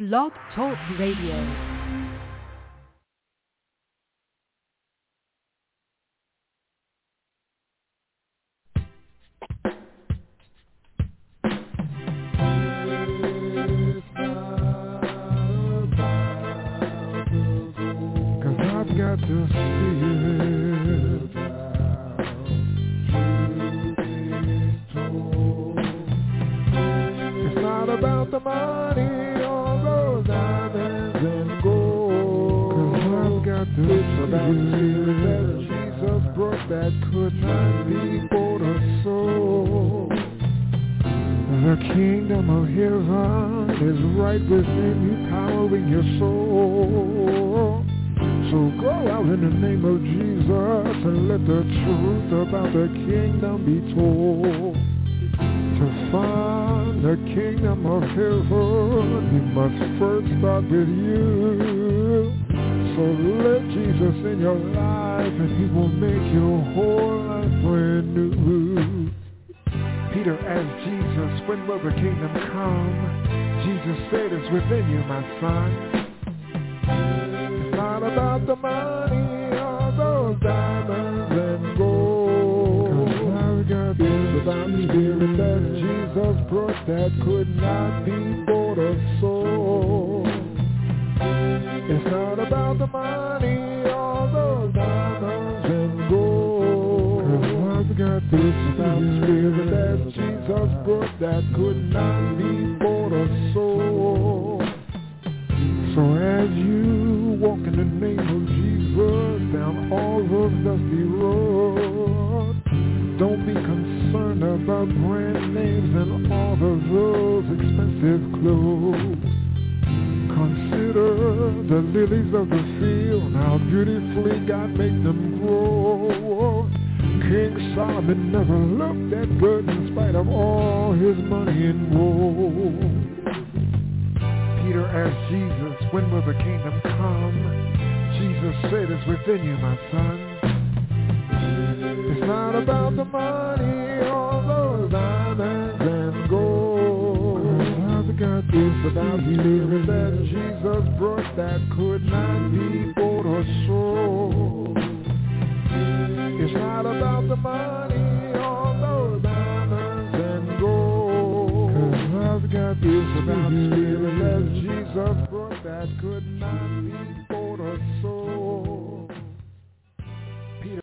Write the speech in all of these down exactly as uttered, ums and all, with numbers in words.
Blog Talk Radio. Got to see it. It's not about the money or those diamonds and gold. 'Cause I've got to it's see about the spirit that Jesus brought that could not be bought or sold. The kingdom of heaven is right within you, powering your soul. So go out in the name of Jesus and let the truth about the kingdom be told. To find the kingdom of heaven, you must first start with you. So let Jesus in your life and he will make your whole life brand new. Peter asked Jesus, when will the kingdom come? Jesus said, it's within you, my son. Not about the money or those diamonds and gold. It's about the spirit that Jesus brought that could not be bought or sold. It's not about the money or those diamonds and gold. It's about the spirit that Jesus brought that could not be bought or sold. So as you walk in the name of Jesus down all those dusty roads, don't be concerned about brand names and all of those expensive clothes. Consider the lilies of the field, how beautifully God made them grow. King Solomon never looked that good in spite of all his money and gold. Peter asked Jesus, when will the kingdom come? Jesus said, it's within you, my son. It's not about the money or those diamonds and gold. It's about the spirit that Jesus brought that could not be bought or sold. It's not about the money or those diamonds and gold. It's about the spirit that Jesus brought that could not be bought or sold. Peter.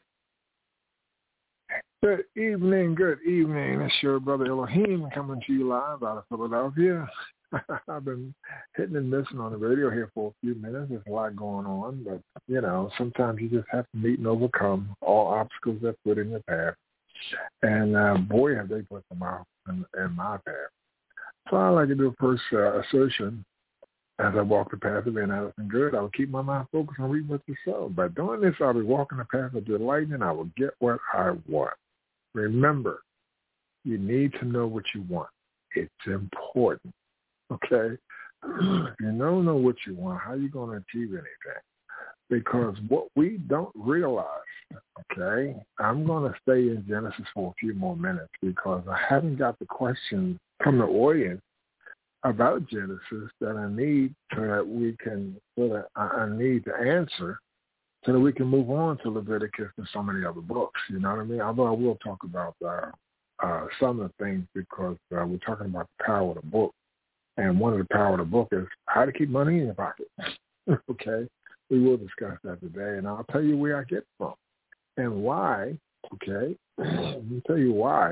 Good evening, good evening. It's your brother Elohim coming to you live out of Philadelphia. I've been hitting and missing on the radio here for a few minutes. There's a lot going on, but, you know, sometimes you just have to meet and overcome all obstacles that put in your path. And, uh, boy, have they put them out in, in my path. So I'd like to do a first uh, assertion. As I walk the path of being honest and good, I will keep my mind focused on reading what you sow. By doing this, I'll be walking the path of delight, and I will get what I want. Remember, you need to know what you want. It's important, okay? If you don't know what you want, how are you going to achieve anything? Because what we don't realize, okay, I'm going to stay in Genesis for a few more minutes because I haven't got the question from the audience about Genesis that I need so that we can, so that I need to answer so that we can move on to Leviticus and so many other books, you know what I mean? Although I will talk about uh, uh, some of the things because uh, we're talking about the power of the book. And one of the power of the book is how to keep money in your pocket, okay? We will discuss that today, and I'll tell you where I get it from and why, okay? Let me tell you why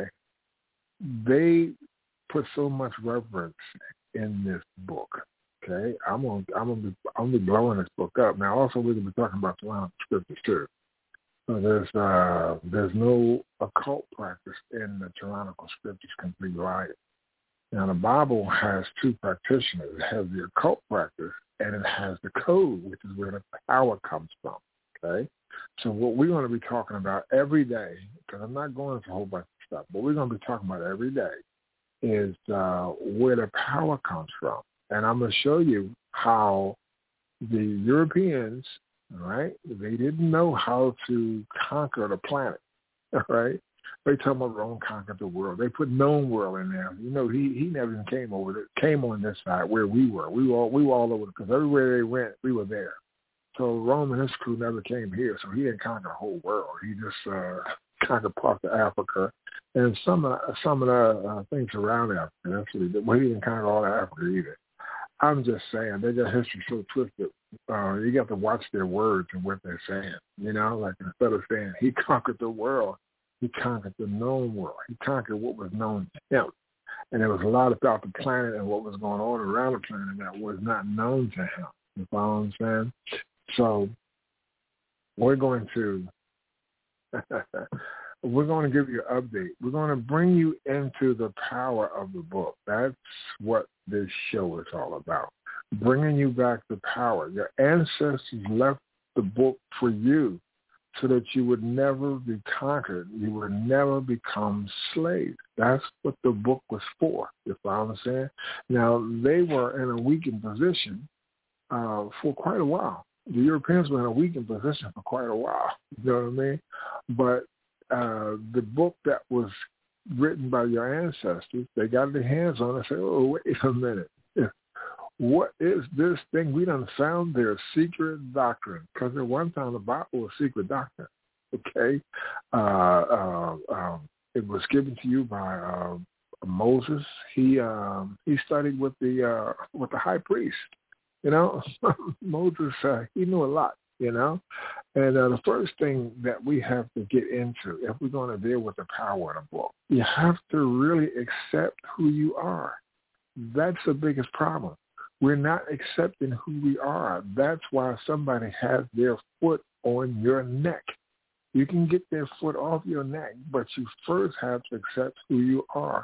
they put so much reverence in this book. Okay, I'm gonna I'm gonna be I'm gonna be blowing this book up. Now, also we're gonna be talking about surrounding scriptures too. So there's uh there's no occult practice in the tyrannical scriptures, complete liars. Now the Bible has two practitioners. It has the occult practice and it has the code, which is where the power comes from. Okay, so what we're going to be talking about every day, because I'm not going into a whole bunch of stuff, but we're going to be talking about every day is uh, where the power comes from. And I'm going to show you how the Europeans, all right, they didn't know how to conquer the planet, all right? They talk about Rome conquered the world. They put known world in there. You know, he he never even came over there, came on this side where we were. We were all, we were all over because everywhere they went, we were there. So Rome and his crew never came here. So he didn't conquer the whole world. He just uh, conquered parts of Africa and some of some of the uh, things around Africa. That's what he did. Well, he didn't conquer all of Africa either. I'm just saying, they got history so twisted. Uh, you got to watch their words and what they're saying. You know, like instead of saying he conquered the world, he conquered the known world. He conquered what was known to him. And there was a lot about the planet and what was going on around the planet that was not known to him. You follow what I'm saying? So we're going to we're going to give you an update. We're going to bring you into the power of the book. That's what this show is all about. Bringing you back the power. Your ancestors left the book for you so that you would never be conquered. You would never become slaves. That's what the book was for. You follow what I'm saying? Now, they were in a weakened position uh, for quite a while. The Europeans were in a weakened position for quite a while. You know what I mean? But uh, the book that was written by your ancestors, they got their hands on it and said, oh, wait a minute. What is this thing? We done found their secret doctrine. Because at one time the Bible was secret doctrine. Okay? Uh, uh, um, it was given to you by uh, Moses. He um, he studied with the uh, with the high priest. You know, Moses, uh, he knew a lot, you know. And uh, the first thing that we have to get into, if we're going to deal with the power of the book, you have to really accept who you are. That's the biggest problem. We're not accepting who we are. That's why somebody has their foot on your neck. You can get their foot off your neck, but you first have to accept who you are.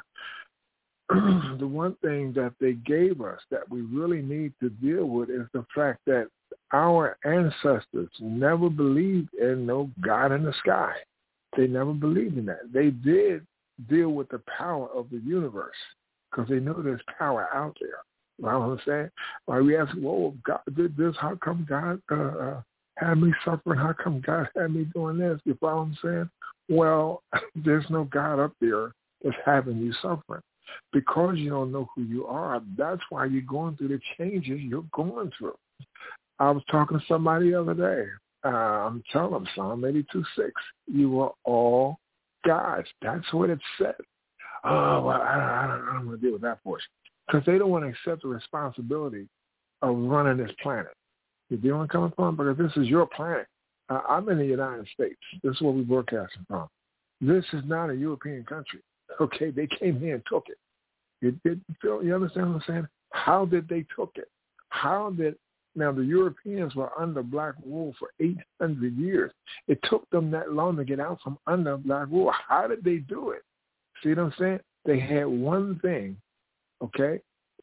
The one thing that they gave us that we really need to deal with is the fact that our ancestors never believed in no God in the sky. They never believed in that. They did deal with the power of the universe because they knew there's power out there. You know what I'm saying? Like we ask, well, God did this. How come God uh, uh, had me suffering? How come God had me doing this? You follow what I'm saying? Well, there's no God up there that's having you suffering. Because you don't know who you are, that's why you're going through the changes you're going through. I was talking to somebody the other day. Uh, I'm telling them, Psalm eighty-two six, you are all gods. That's what it said. Oh, well, I, I, don't, I don't want to deal with that portion. Because they don't want to accept the responsibility of running this planet. You know where I'm coming from? Because this is your planet. Uh, I'm in the United States. This is where we're broadcasting from. This is not a European country. Okay, they came here and took it. You, did, you understand what I'm saying? How did they took it? How did, now the Europeans were under black rule for eight hundred years. It took them that long to get out from under black rule. How did they do it? See what I'm saying? They had one thing, okay?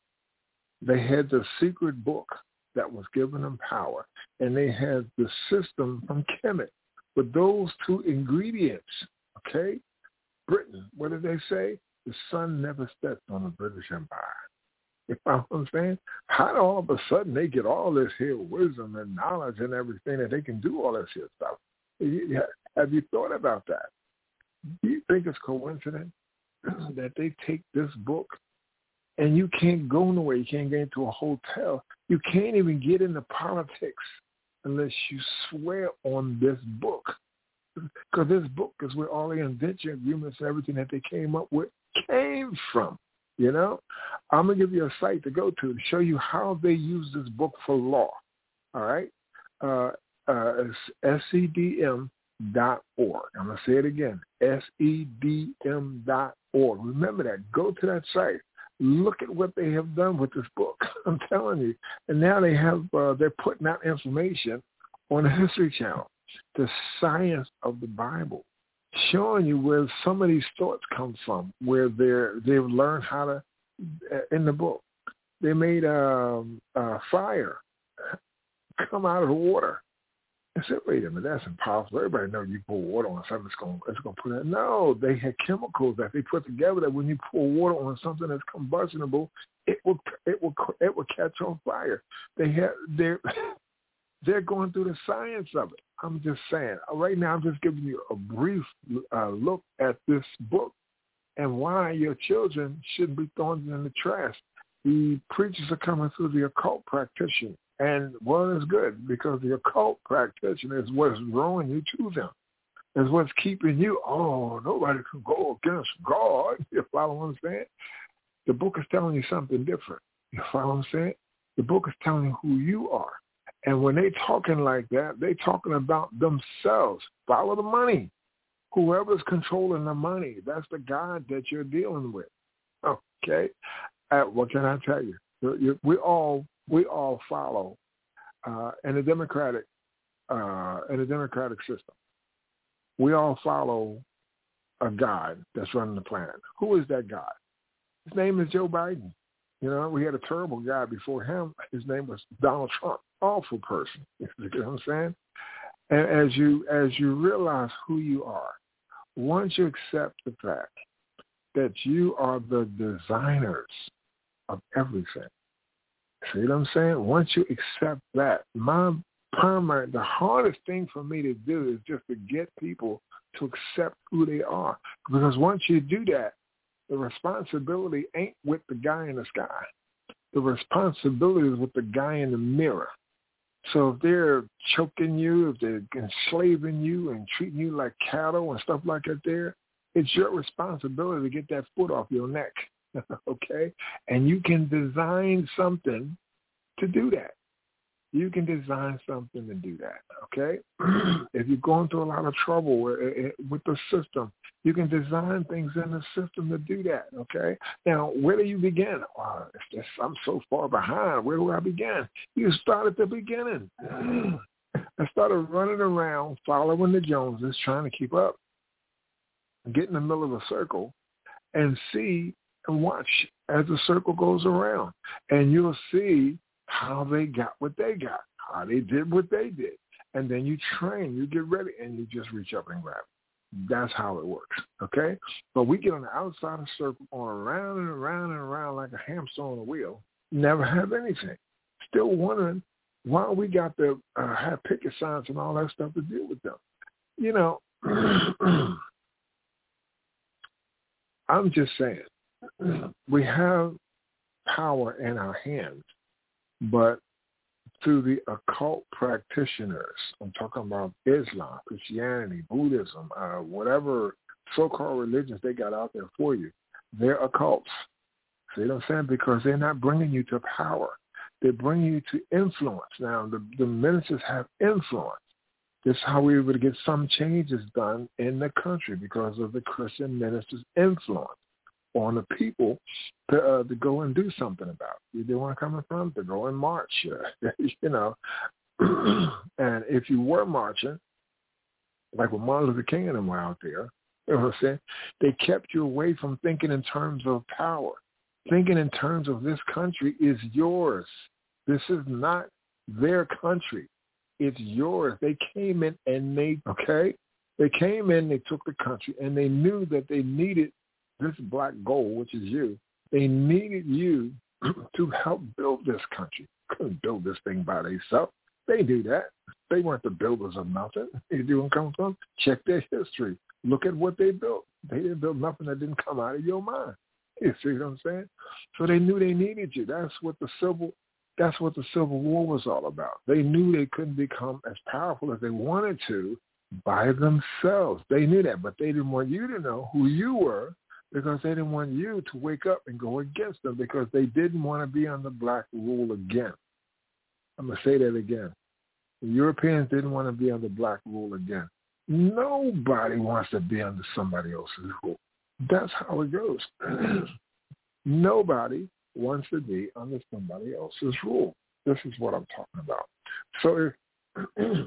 They had the secret book that was giving them power, and they had the system from Kemet with those two ingredients, okay? Britain, what did they say? The sun never stepped on the British Empire. You know what I'm saying? How do all of a sudden they get all this here wisdom and knowledge and everything that they can do all this here stuff? Have you thought about that? Do you think it's coincidence that they take this book and you can't go nowhere? You can't get into a hotel. You can't even get into politics unless you swear on this book. Because this book is where all the invention agreements and everything that they came up with came from, you know? I'm going to give you a site to go to to show you how they use this book for law, all right? Uh, uh, it's S E D M dot org. I'm going to say it again, S E D M dot org. Remember that. Go to that site. Look at what they have done with this book. I'm telling you. And now they have, uh, they're putting out information on the History Channel. The science of the Bible, showing you where some of these thoughts come from, where they're, they've learned how to, in the book, they made um, uh, fire come out of the water. I said, wait a minute, that's impossible. Everybody knows you pour water on something, it's going it's going to put it. No, they had chemicals that they put together that when you pour water on something that's combustible, it will it will it will catch on fire. They had their They're going through the science of it. I'm just saying. Right now, I'm just giving you a brief uh, look at this book and why your children shouldn't be thrown in the trash. The preachers are coming through the occult practitioner. And, well, it's good because the occult practitioner is what's drawing you to them. Is what's keeping you, oh, nobody can go against God. You follow what I'm saying? The book is telling you something different. You follow what I'm saying? The book is telling you who you are. And when they talking like that, they talking about themselves. Follow the money. Whoever's controlling the money, that's the God that you're dealing with. Okay? Uh, what can I tell you? We all we all follow uh, in a democratic uh, in a democratic system. We all follow a God that's running the planet. Who is that God? His name is Joe Biden. You know, we had a terrible guy before him. His name was Donald Trump. Awful person. You know what I'm saying? And as you as you realize who you are, once you accept the fact that you are the designers of everything, see what I'm saying? Once you accept that, my primary, the hardest thing for me to do is just to get people to accept who they are. Because once you do that, the responsibility ain't with the guy in the sky. The responsibility is with the guy in the mirror. So if they're choking you, if they're enslaving you and treating you like cattle and stuff like that there, it's your responsibility to get that foot off your neck, okay? And you can design something to do that. You can design something to do that, okay? If you're going through a lot of trouble with, with the system, you can design things in the system to do that, okay? Now, where do you begin? Oh, it's just, I'm so far behind. Where do I begin? You start at the beginning. I started running around, following the Joneses, trying to keep up, get in the middle of a circle, and see and watch as the circle goes around. And you'll see how they got what they got, how they did what they did. And then you train, you get ready, and you just reach up and grab it. That's how it works, okay? But we get on the outside of the circle, going around and around and around like a hamster on a wheel, never have anything. Still wondering why we got to uh, have picket signs and all that stuff to deal with them. You know, I'm just saying, we have power in our hands, but through the occult practitioners, I'm talking about Islam, Christianity, Buddhism, uh, whatever so-called religions they got out there for you, they're occults. See what I'm saying? Because they're not bringing you to power. They're bringing you to influence. Now, the, the ministers have influence. This is how we were able to get some changes done in the country because of the Christian ministers' influence on the people to, uh, to go and do something about it. You know where I'm coming from? To go and march, uh, you know. And if you were marching, like when Martin Luther King and them were out there, you know what I'm saying? They kept you away from thinking in terms of power, thinking in terms of this country is yours. This is not their country. It's yours. They came in and they, okay, they came in, they took the country, and they knew that they needed this black gold, which is you. They needed you to help build this country. Couldn't build this thing by themselves. They knew that. They weren't the builders of nothing. You do where I'm coming from? Check their history. Look at what they built. They didn't build nothing that didn't come out of your mind. You see what I'm saying? So they knew they needed you. That's what the civil that's what the Civil War was all about. They knew they couldn't become as powerful as they wanted to by themselves. They knew that, but they didn't want you to know who you were because they didn't want you to wake up and go against them because they didn't want to be under black rule again. I'm going to say that again. The Europeans didn't want to be under black rule again. Nobody wants to be under somebody else's rule. That's how it goes. Nobody wants to be under somebody else's rule. This is what I'm talking about. So, if,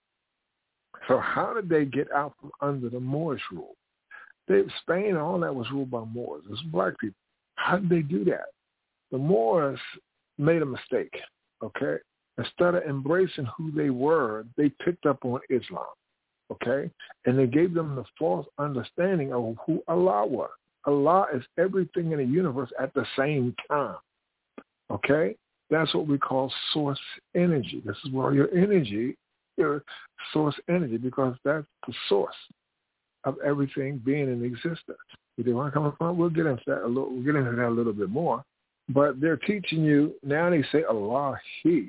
so how did they get out from under the Moorish rule? They, Spain, all that was ruled by Moors. It was black people. How did they do that? The Moors made a mistake, okay? Instead of embracing who they were, they picked up on Islam, okay? And they gave them the false understanding of who Allah was. Allah is everything in the universe at the same time, okay? That's what we call source energy. This is where your energy, your source energy, because that's the source of everything being in existence. You know where I'm coming from? We'll get into that a little. We'll get into that a little bit more. But they're teaching you now. They say Allah He.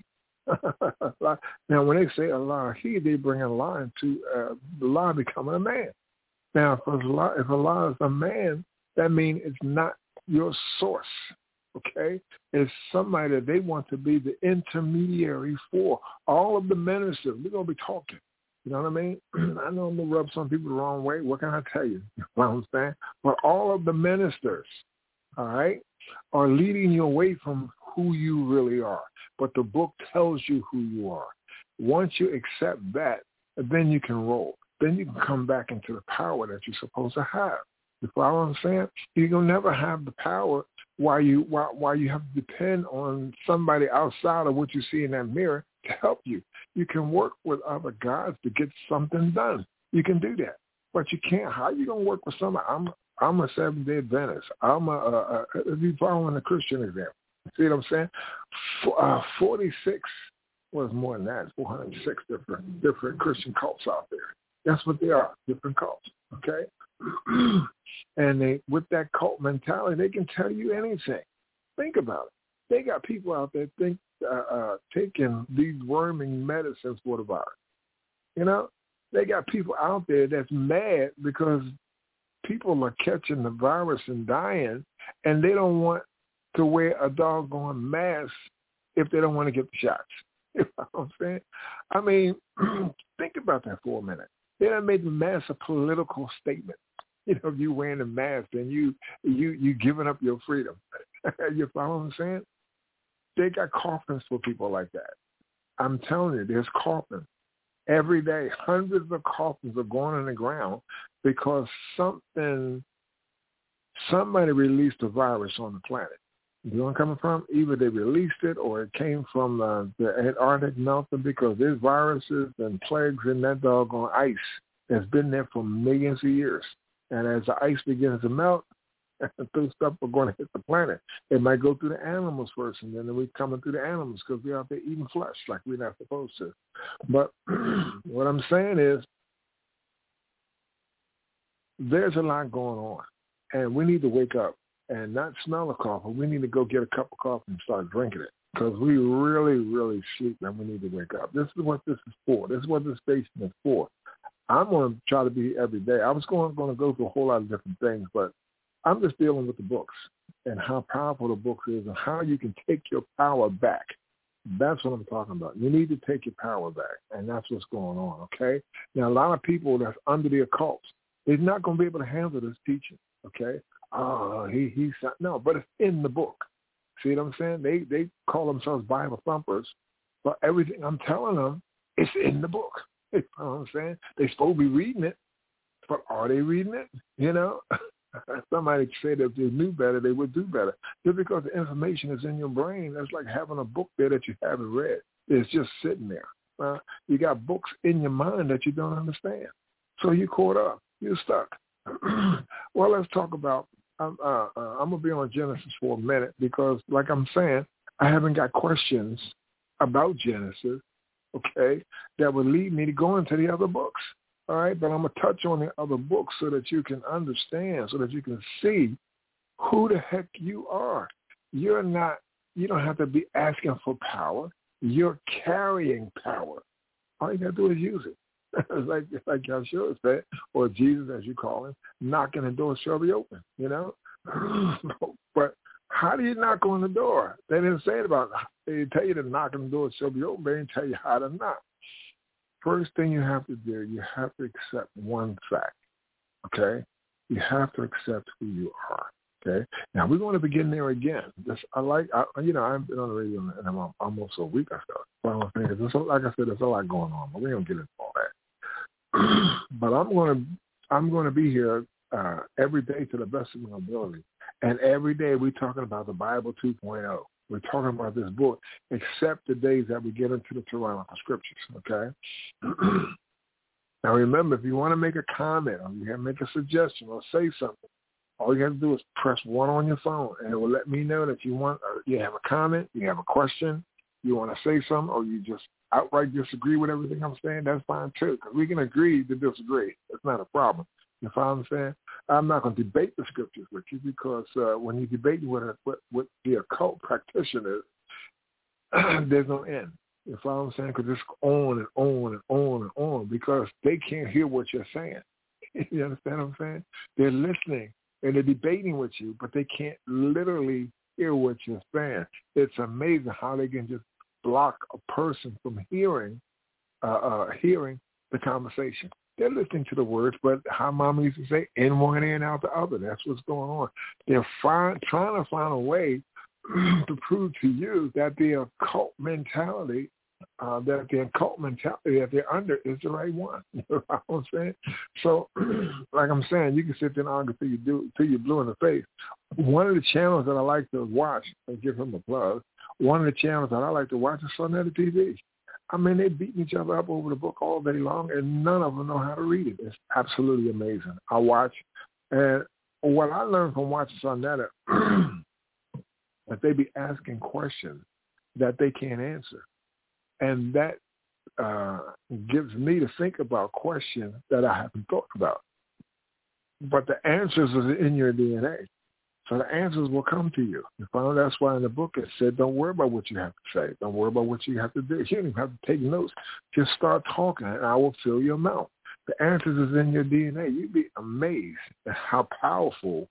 Now, when they say Allah He, they bring Allah into uh, Allah becoming a man. Now, if Allah, if Allah is a man, that means it's not your source. Okay, it's somebody that they want to be the intermediary for. All of the ministers, we're gonna be talking. You know what I mean? I know I'm going to rub some people the wrong way. What can I tell you? You know what I'm saying? But all of the ministers, all right, are leading you away from who you really are. But the book tells you who you are. Once you accept that, then you can roll. Then you can come back into the power that you're supposed to have. You follow what I'm saying? You're going to never have the power while you, while, while you have to depend on somebody outside of what you see in that mirror to help you. You can work with other gods to get something done. You can do that. But you can't. How are you going to work with somebody? I'm, I'm a Seventh-day Adventist. I'm a, a, a, if you're following the Christian example. See what I'm saying? For, uh, forty-six, well, it's more than that. four hundred six different, different Christian cults out there. That's what they are, different cults, okay? And they, with that cult mentality, they can tell you anything. Think about it. They got people out there think uh, uh, taking these worming medicines for the virus. You know, they got people out there that's mad because people are catching the virus and dying, and they don't want to wear a doggone mask if they don't want to get the shots. You know what I'm saying? I mean, think about that for a minute. They done made the mask a political statement. You know, if you wearing a mask, then you you you giving up your freedom. You follow what I'm saying? They got coffins for people like that. I'm telling you, there's coffins. Every day, hundreds of coffins are going in the ground because something, somebody released a virus on the planet. You know where I'm coming from? Either they released it or it came from uh, the Antarctic melting, because there's viruses and plagues in that doggone ice that's been there for millions of years. And as the ice begins to melt, those stuff are going to hit the planet. It might go through the animals first, and then we're coming through the animals because we're out there eating flesh like we're not supposed to. But what I'm saying is there's a lot going on, and we need to wake up and not smell the coffee. We need to go get a cup of coffee and start drinking it, because we really, really sleep, and we need to wake up. This is what this is for. This is what this station is for. I'm going to try to be every day. I was going, going to go through a whole lot of different things, but I'm just dealing with the books and how powerful the book is and how you can take your power back. That's what I'm talking about. You need to take your power back, and that's what's going on, okay? Now, a lot of people that's under the occult, they're not going to be able to handle this teaching, okay? Oh, he, he's no, but it's in the book. See what I'm saying? They they call themselves Bible thumpers, but everything I'm telling them, it's in the book. You know what I'm saying? They're supposed to be reading it, but are they reading it? You know? Somebody said if they knew better, they would do better. Just because the information is in your brain, that's like having a book there that you haven't read. It's just sitting there. Uh, you got books in your mind that you don't understand. So you're caught up. You're stuck. Well, let's talk about, um, uh, uh, I'm going to be on Genesis for a minute because, like I'm saying, I haven't got questions about Genesis, okay, that would lead me to go into the other books. All right, but I'm going to touch on the other books so that you can understand, so that you can see who the heck you are. You're not, you don't have to be asking for power. You're carrying power. All you got to do is use it. It's like, it's like Yeshua said, or Jesus, as you call him, knocking the door shall be open, you know? But how do you knock on the door? They didn't say it about, they didn't tell you to knock on the door shall be open. They didn't tell you how to knock. First thing you have to do, you have to accept one fact, okay? You have to accept who you are, okay? Now, we're going to begin there again. This, I like, I, you know, I've been on the radio and I'm almost a week or so. Well, there's, like I said, there's a lot going on, but we don't get into all that. But I'm going to, I'm going to be here uh, every day to the best of my ability. And every day we're talking about the Bible two point oh. We're talking about this book, except the days that we get into the Tyrannical Scriptures, okay? Now, remember, if you want to make a comment or you make a suggestion or say something, All you have to do is press one on your phone, and it will let me know that you want, or you have a comment, you have a question, you want to say something, or you just outright disagree with everything I'm saying. That's fine too, because we can agree to disagree. It's not a problem. You follow what I'm saying? I'm not going to debate the scriptures with you, because uh, when you debate with, a, with, with the occult practitioners, there's no end. You follow what I'm saying? Because it's on and on and on and on, because they can't hear what you're saying. You understand what I'm saying? They're listening and they're debating with you, but they can't literally hear what you're saying. It's amazing how they can just block a person from hearing uh, uh, hearing the conversation. They're listening to the words, but how Mama used to say, in one ear and out the other. That's what's going on. They're find, trying to find a way to prove to you that the occult mentality Uh, that the occult mentality that they're under is the right one. You know what I'm saying? So, like I'm saying, you can sit there and argue till you do till you're blue in the face. One of the channels that I like to watch, and give him a plug, one of the channels that I like to watch is Sonetta T V. I mean, they beat each other up over the book all day long, and none of them know how to read it. It's absolutely amazing. I watch, and what I learned from watching Sonetta, that they be asking questions that they can't answer. And that uh, gives me to think about questions that I haven't thought about. But the answers are in your D N A. So the answers will come to you. You follow? That's why in the book it said, don't worry about what you have to say. Don't worry about what you have to do. You don't even have to take notes. Just start talking, and I will fill your mouth. The answers is in your D N A. You'd be amazed at how powerful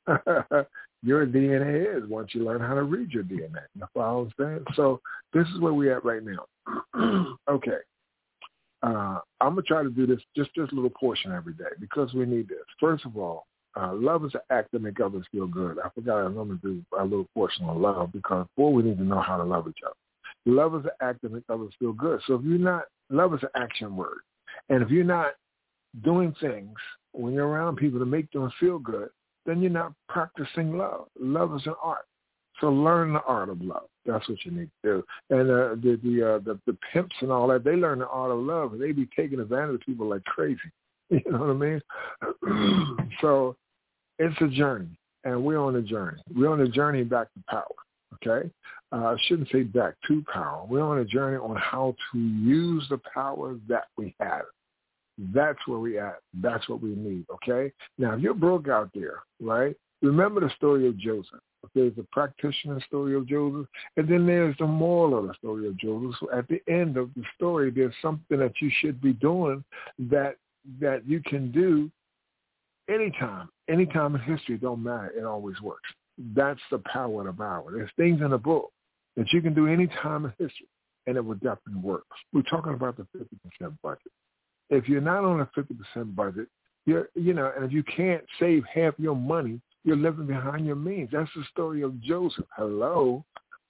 your D N A is once you learn how to read your D N A. You follow what I'm saying? So this is where we're at right now. Okay. Uh, I'm going to try to do this, just this little portion every day, because we need this. First of all, uh, love is an act to make others feel good. I forgot I'm going to do a little portion on love, because, boy, we need to know how to love each other. Love is an act to make others feel good. So if you're not, love is an action word. And if you're not doing things when you're around people to make them feel good, then you're not practicing love. Love is an art. So learn the art of love. That's what you need to do. And uh, the the, uh, the the pimps and all that, they learn the art of love, and they be taking advantage of people like crazy. You know what I mean? So it's a journey, and we're on a journey. We're on a journey back to power, okay? Uh, I shouldn't say back to power. We're on a journey on how to use the power that we have. That's where we at. That's what we need, okay? Now, if you're broke out there, right, remember the story of Joseph. There's the practitioner story of Joseph, and then there's the moral of the story of Joseph. So at the end of the story, there's something that you should be doing that that you can do anytime. Anytime in history, it don't matter. It always works. That's the power of the Bible. There's things in the book that you can do any time in history, and it will definitely work. We're talking about the fifty percent budget. If you're not on a fifty percent budget, you're, you know, and if you can't save half your money, you're living behind your means. That's the story of Joseph. Hello.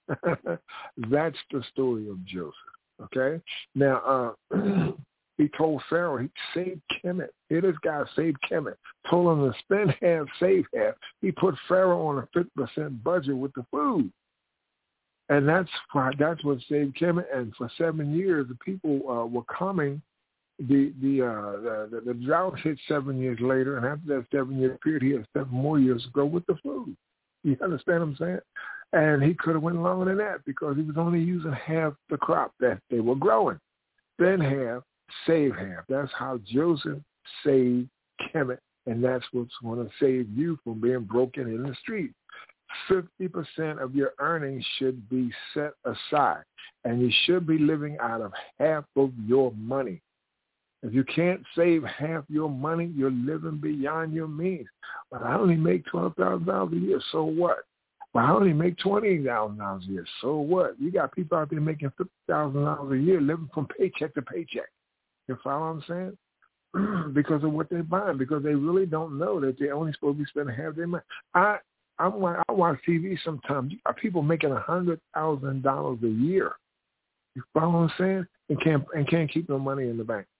That's the story of Joseph. Okay? Now, uh, he told Pharaoh, he saved Kemet. Here this guy saved Kemet. Told him to spend half, save half. He put Pharaoh on a fifty percent budget with the food. And that's why, that's what saved Kemet. And for seven years, the people uh, were coming. The the, uh, the the drought hit seven years later, and after that seven-year period, he had seven more years to go with the food. You understand what I'm saying? And he could have went longer than that, because he was only using half the crop that they were growing. Then half, save half. That's how Joseph saved Kemet, and that's what's going to save you from being broken in the street. fifty percent of your earnings should be set aside, and you should be living out of half of your money. If you can't save half your money, you're living beyond your means. But I only make twelve thousand dollars a year, so what? But I only make twenty thousand dollars a year, so what? You got people out there making fifty thousand dollars a year, living from paycheck to paycheck. You follow what I'm saying? Because of what they're buying, because they really don't know that they're only supposed to be spending half their money. I I'm, I watch T V sometimes. You got people making one hundred thousand dollars a year. You follow what I'm saying? And can't, and can't keep no money in the bank.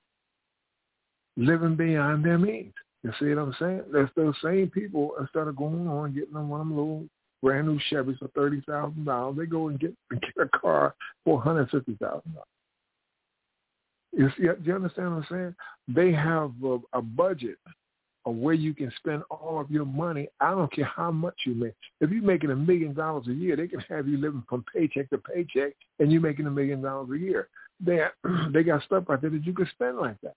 Living beyond their means. You see what I'm saying? That's those same people, instead of going on getting them one of them little brand new Chevys for thirty thousand dollars, they go and get, and get a car for one hundred fifty thousand dollars. You see, do you understand what I'm saying? They have a, a budget of where you can spend all of your money. I don't care how much you make. If you're making a million dollars a year, they can have you living from paycheck to paycheck, and you're making a million dollars a year. They they got stuff out there that you can spend like that.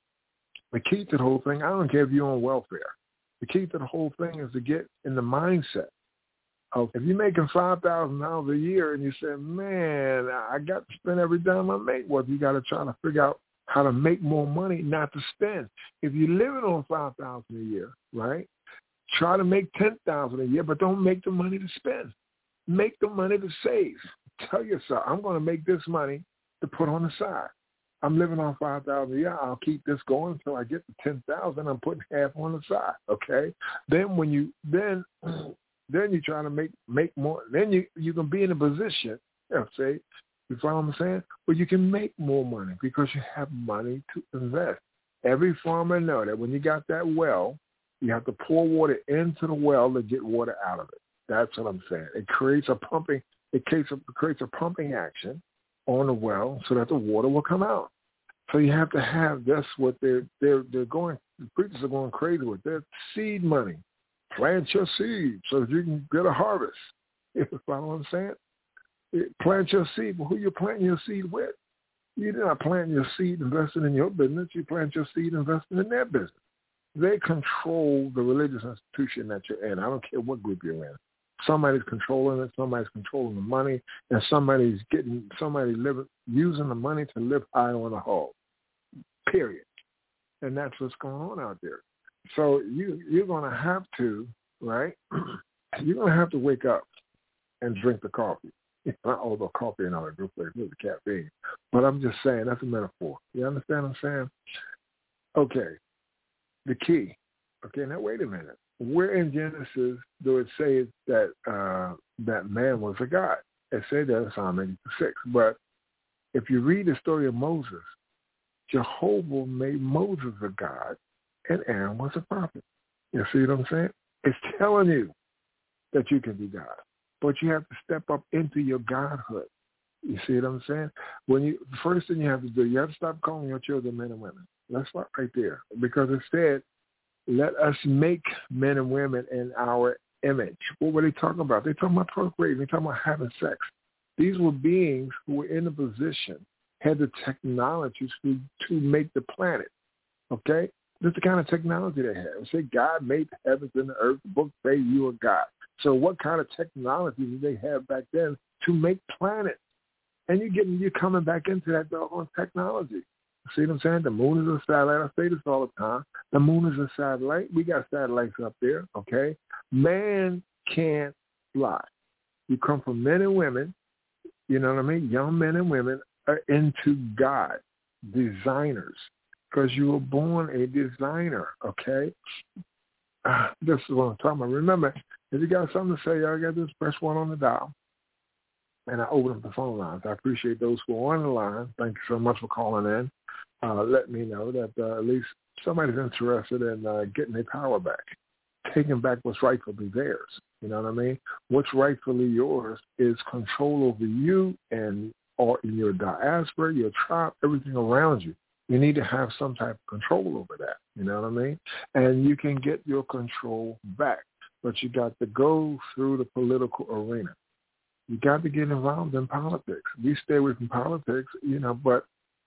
The key to the whole thing, I don't care if you're on welfare. The key to the whole thing is to get in the mindset of, if you're making five thousand dollars a year and you say, man, I got to spend every dime I make, well, you got to try to figure out how to make more money, not to spend. If you're living on five thousand dollars a year, right, try to make ten thousand dollars a year, but don't make the money to spend. Make the money to save. Tell yourself, I'm going to make this money to put on the side. I'm living on five thousand dollars a year. I'll keep this going until I get to ten thousand dollars. I'm putting half on the side, okay? Then when you then then you try to make make more. Then you you can be in a position, you know, say, you follow what I'm saying? Where you can make more money because you have money to invest. Every farmer know that when you got that well, you have to pour water into the well to get water out of it. That's what I'm saying. It creates a pumping. It creates a, it creates a pumping action on the well so that the water will come out. So you have to have, that's what they're, they're, they're going, the preachers are going crazy with. Their seed money. Plant your seed so that you can get a harvest. You follow what I'm saying? It, plant your seed. Well, who you planting your seed with? You're not planting your seed investing in your business. You plant your seed investing in their business. They control the religious institution that you're in. I don't care what group you're in. Somebody's controlling it, somebody's controlling the money, and somebody's getting somebody living using the money to live high on the hog. Period. And that's what's going on out there. So you you're gonna have to, right? You're gonna have to wake up and drink the coffee. Although coffee and all that good flavor with the caffeine. But I'm just saying that's a metaphor. You understand what I'm saying? Okay. The key. Okay, now wait a minute. Where in Genesis do it say that uh, that man was a god? It said that in Psalm eighty-six. But if you read the story of Moses, Jehovah made Moses a god and Aaron was a prophet. You see what I'm saying? It's telling you that you can be God, but you have to step up into your godhood. You see what I'm saying? When you the first thing you have to do, you have to stop calling your children men and women. Let's start right there, because it said, let us make men and women in our image. What were they talking about? They're talking about procreating. They're talking about having sex. These were beings who were in a position, had the technologies to, to make the planet. Okay? This is the kind of technology they had. It said God made the heavens and the earth. The book say you are God. So what kind of technology did they have back then to make planets? And you're getting, you're coming back into that doggone technology. See what I'm saying? The moon is a satellite. I say this all the time. The moon is a satellite. We got satellites up there, okay? Man can't fly. You come from men and women, you know what I mean? Young men and women are into God, designers, because you were born a designer, okay? Uh, this is what I'm talking about. Remember, if you got something to say, y'all got this, press one on the dial. And I open up the phone lines. I appreciate those who are on the line. Thank you so much for calling in. Uh, let me know that uh, at least somebody's interested in uh, getting their power back, taking back what's rightfully theirs. You know what I mean? What's rightfully yours is control over you and or in your diaspora, your tribe, everything around you. You need to have some type of control over that. You know what I mean? And you can get your control back, but you got to go through the political arena. You got to get involved in politics. We stay away from politics, you know, but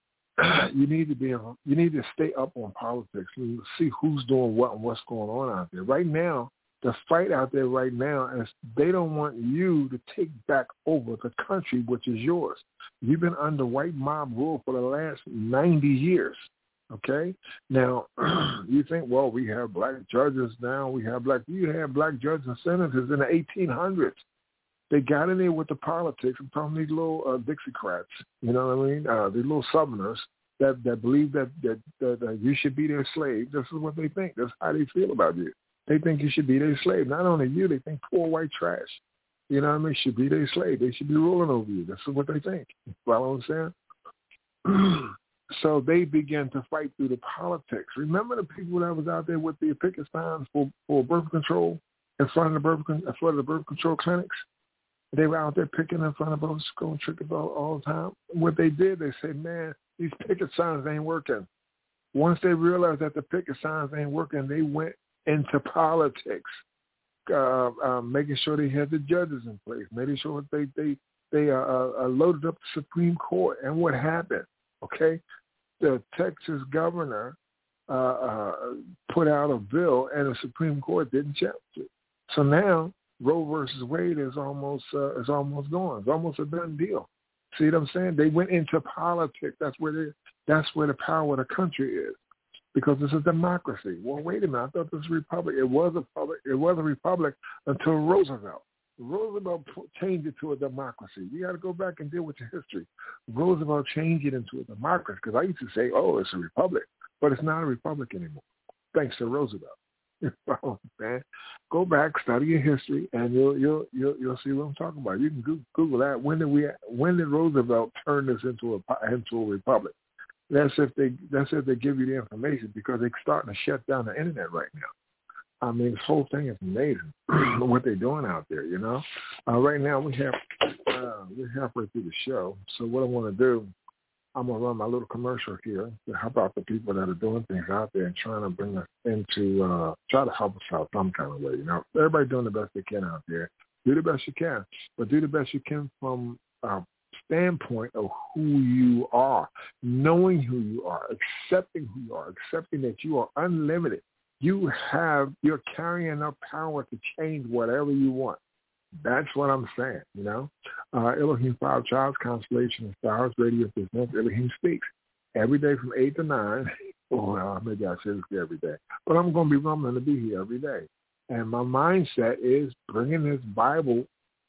you need to be, you need to stay up on politics and see who's doing what and what's going on out there. Right now, the fight out there right now is they don't want you to take back over the country, which is yours. You've been under white mob rule for the last ninety years, okay? Now, you think, well, we have black judges now. We have black, you have black judges and senators in the eighteen hundreds. They got in there with the politics. I'm talking these little uh, Dixiecrats, you know what I mean? Uh, these little Southerners that, that believe that, that, that, that you should be their slave. This is what they think. That's how they feel about you. They think you should be their slave. Not only you, they think poor white trash, you know what I mean, should be their slave. They should be ruling over you. This is what they think. Follow what I'm saying? So they begin to fight through the politics. Remember the people that was out there with the picket signs for, for birth control in front of the birth, in front of the birth control clinics? They were out there picking in front of us, going trick about all the time. What they did, they said, man, these picket signs ain't working. Once they realized that the picket signs ain't working, they went into politics, uh, uh, making sure they had the judges in place, making sure they they they uh, uh, loaded up the Supreme Court. And what happened? Okay, the Texas governor uh, uh, put out a bill, and the Supreme Court didn't challenge it. So now Roe versus Wade is almost uh, is almost gone. It's almost a done deal. See what I'm saying? They went into politics. That's where they, that's where the power of the country is, because it's a democracy. Well, wait a minute. I thought this was a republic. It was a public. It was a republic until Roosevelt. Roosevelt changed it to a democracy. You got to go back and deal with your history. Roosevelt changed it into a democracy, because I used to say, oh, it's a republic, but it's not a republic anymore, thanks to Roosevelt. Man, go back, study your history, and you'll you'll you'll you'll see what I'm talking about. You can Google that. When did we? When did Roosevelt turn this into a into a republic? That's if they that's if they give you the information, because they're starting to shut down the internet right now. I mean, this whole thing is amazing what they're doing out there. You know, uh, right now we have uh, we're halfway through the show, so what I want to do, I'm going to run my little commercial here to help out the people that are doing things out there and trying to bring us into, uh, try to help us out some kind of way. You know, everybody doing the best they can out there. Do the best you can, but do the best you can from a standpoint of who you are, knowing who you are, accepting who you are, accepting that you are unlimited. You have, you're carrying enough power to change whatever you want. That's what I'm saying, you know. Uh, Elohim Five Childs, Constellation of Stars, Radio Presents Elohim Speaks. Every day from eight to nine. Well, uh, maybe I should say every day. But I'm going to be rumbling to be here every day. And my mindset is bringing this Bible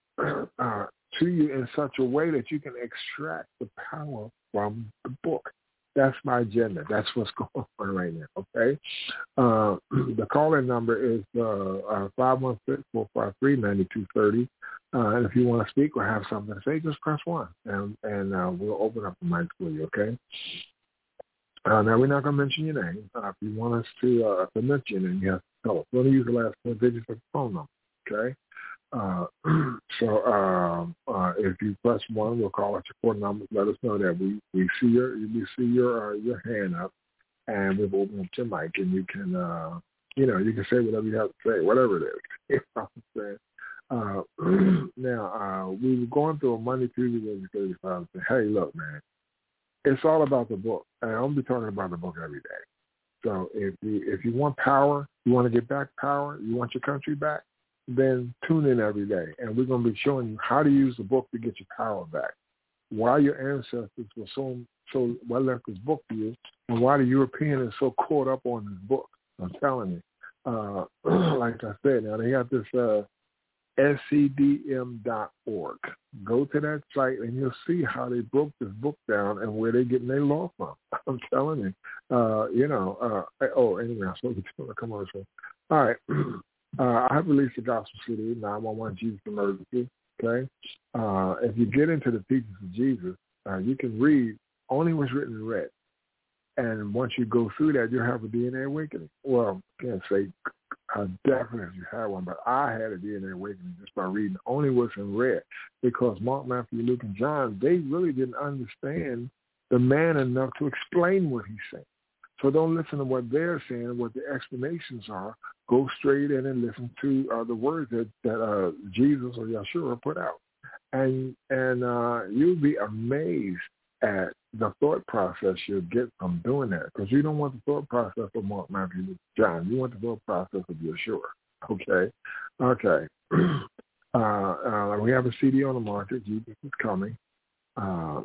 uh, to you in such a way that you can extract the power from the book. That's my agenda. That's what's going on right now, okay? Uh, the call-in number is uh, uh, five one six, four five three, nine two three zero. Uh, and if you want to speak or have something to say, just press one, and, and uh, we'll open up the mic for you, okay? Uh, now, we're not going to mention your name. Uh, if you want us to, uh, to mention your name, you have to tell us. We're going to use the last four digits of the phone number, okay? Uh, so um, uh, if you press one, we'll call out your four numbers. Let us know that we, we see your we see your uh, your hand up, and we've opened up your mic, and you can uh, you know you can say whatever you have to say, whatever it is. You know what I'm saying? Uh, now uh, we were going through a Monday, Tuesday, Wednesday, Thursday, Friday. Saying, hey, look, man, it's all about the book, and I'm gonna be talking about the book every day. So if you if you want power, you want to get back power, you want your country back, then tune in every day, and we're going to be showing you how to use the book to get your power back. Why your ancestors were so so well left this book to you, and why the European is so caught up on this book. I'm telling you. Uh, like I said, now they got this uh, S C D M dot org. Go to that site, and you'll see how they broke this book down and where they're getting their law from. I'm telling you. Uh, you know. Uh, oh, anyway, I'm supposed to be doing a commercial. All right. Uh, I have released the Gospel C D, nine one one Jesus Emergency, okay? Uh, if you get into the teachings of Jesus, uh, you can read only what's written in red. And once you go through that, you'll have a D N A awakening. Well, I can't say uh, definitely if you had one, but I had a D N A awakening just by reading only what's in red, because Mark, Matthew, Luke, and John, they really didn't understand the man enough to explain what he's saying. So don't listen to what they're saying, what the explanations are. Go straight in and listen to uh, the words that, that uh, Jesus or Yeshua put out. And and uh, you'll be amazed at the thought process you'll get from doing that, because you don't want the thought process of Mark, Matthew, Luke, John. You want the thought process of Yeshua, okay? Okay. uh, uh, we have a C D on the market. Jesus is coming. Uh,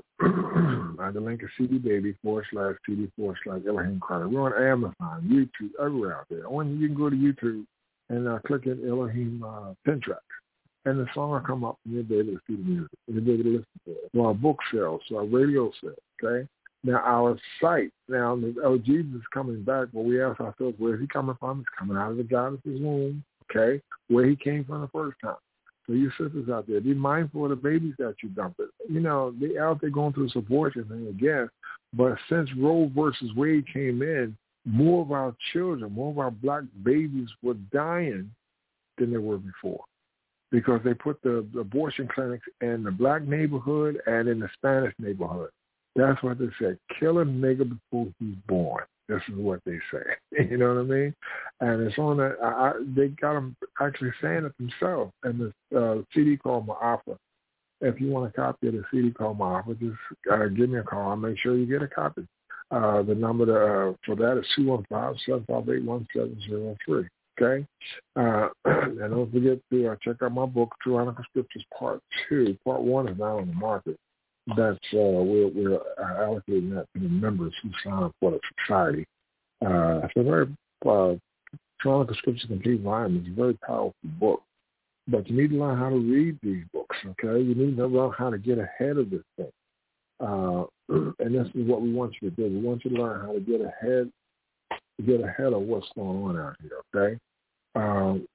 the link is C D Baby forward slash C D forward slash Elohim Carter. We're on Amazon, YouTube, everywhere out there. When you can go to YouTube and uh, click in Elohim uh, Pin Tracks, and the song will come up, and you'll be able to see the music. You'll be able to listen to it. So our book sales, so our radio sales, okay? Now, our site, now, oh, Jesus is coming back, but we ask ourselves, where is he coming from? He's coming out of the goddess's womb, okay? Where he came from the first time. So you sisters out there, be mindful of the babies that you dump it. You know, they out there going through this abortion thing again. But since Roe versus Wade came in, more of our children, more of our black babies were dying than they were before, because they put the, the abortion clinics in the black neighborhood and in the Spanish neighborhood. That's what they say. Kill a nigga before he's born. This is what they say. You know what I mean? And it's on that. I, I, they got them actually saying it themselves. And this uh, C D called Ma'afa. If you want a copy of the C D called Ma'afa, just uh, give me a call. I'll make sure you get a copy. Uh, the number to, uh, for that is two one five, seven five eight, one seven zero three. Okay? Uh, and don't forget to uh, check out my book, True Anarchal Scriptures Part two. Part one is now on the market. That's uh, we're, we're allocating that to the members who sign up for the society. Uh, it's a very uh, True Anarchal Scriptures Complete Volume. It's a very powerful book. But you need to learn how to read these books, okay? You need to learn how to get ahead of this thing. Uh, and this is what we want you to do. We want you to learn how to get ahead, get ahead of what's going on out here, okay? Um,